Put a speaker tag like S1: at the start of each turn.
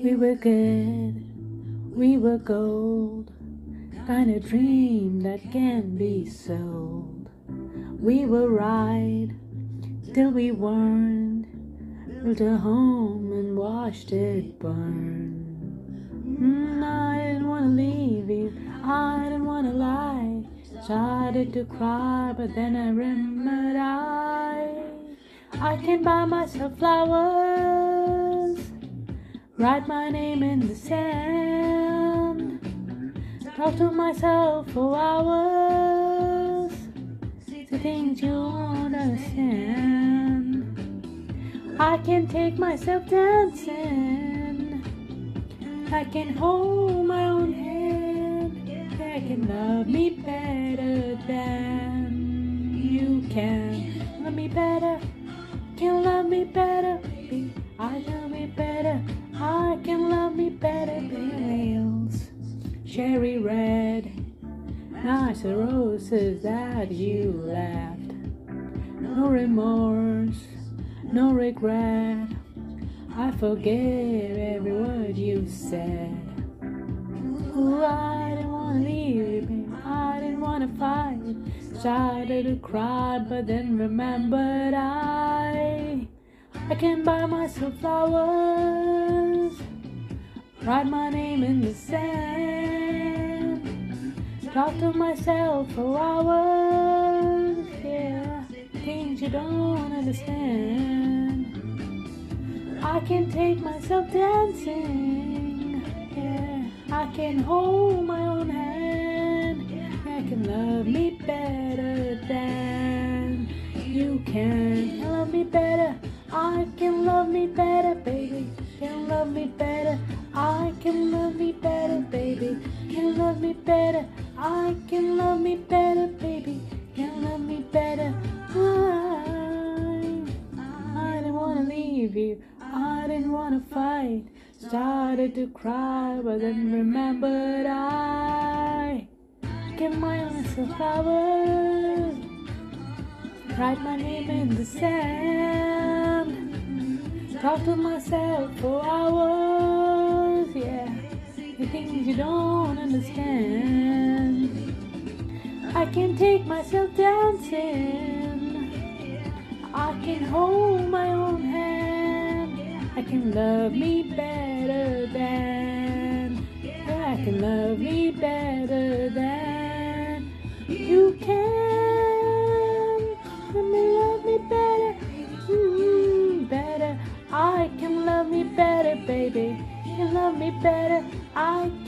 S1: We were good, we were gold, kind of dream that can be sold. We were right till we weren't, built a home and watched it burn. I didn't want to leave you, I didn't want to lie. Started to cry, but then I remembered I can buy myself flowers, write my name in the sand, talk to myself for hours, the things you won't understand. I can take myself dancing, I can hold my own hand, I can love me better than you can. Love me better, can love me better, baby. I love me better, I can love me better than nails. Cherry red, nice roses that you left. No remorse, no regret, I forgive every word you said. Ooh, I didn't want to leave you, babe, I didn't want to fight. Started to cry, but then remembered I can buy myself flowers, write my name in the sand, talk to myself for hours, yeah, things you don't understand. I can take myself dancing, yeah, I can hold my own hand, I can love me better than you can. Love me better, I can love me better, baby. Can love me better, I can love me better, baby. Can love me better, I can love me better, baby. Can love me better. I didn't want to leave you, I didn't want to fight. Started to cry, but then remembered I can buy myself flowers, write my name in the sand, talk to myself for hours, yeah, the things you don't understand. I can take myself dancing, I can hold my own hand, I can love me better than, yeah, I can love me better than you can. Let me love me better, better. I can love me better, baby. Can love me better. I